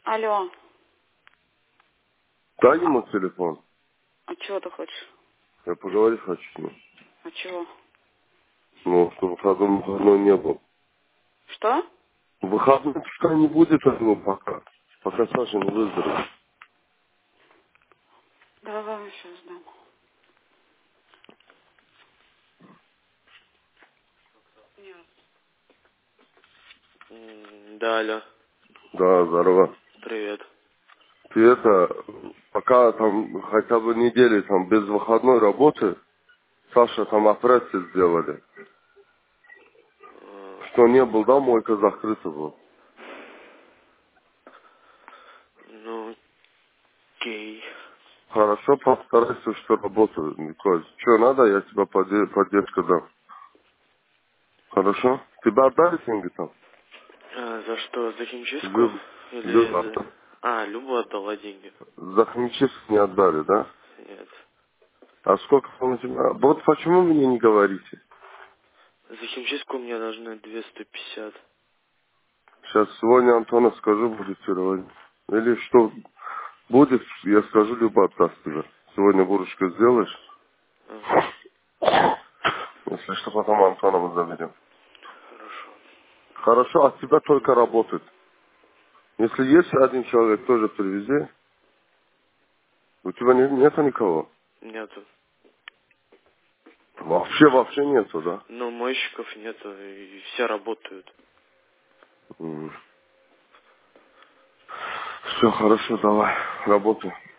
Алло, Дай ему телефон. а чего ты хочешь? Я поговорить хочу с ним. А чего? Ну, что выходной не был. Что? Выходной пускай не будет этого пока. Пока Саша не выздоровеет. Давай сейчас дам. Да, алло. Да, здорово. Привет. Ты это, пока там хотя бы недели там без выходной работы, Саша там операцию сделали. Что не был, да, мойка закрыта был. Ну, окей. Хорошо, постарайся, что работаю, Николай. Что надо, я тебе поддержку дам. Хорошо? Тебе отдали деньги там? За что? За химчистку? Люб, Или Люба. за... А, Люба отдала деньги. За химчистку не отдали, да? Нет. А сколько там у тебя? Вот почему мне не говорите? За химчистку мне должны 250. Сейчас сегодня Антона скажу, будет сегодня. Или что будет, я скажу, Люба отдаст тебе. Сегодня бурочку сделаешь. Ага. Если что, потом Антона мы заберем. Хорошо. Хорошо, от тебя только работает. Если есть один человек, тоже привези. У тебя нету никого? Нету. Вообще нету, да? Ну, мойщиков нету, и все работают. Все, хорошо, давай, работай.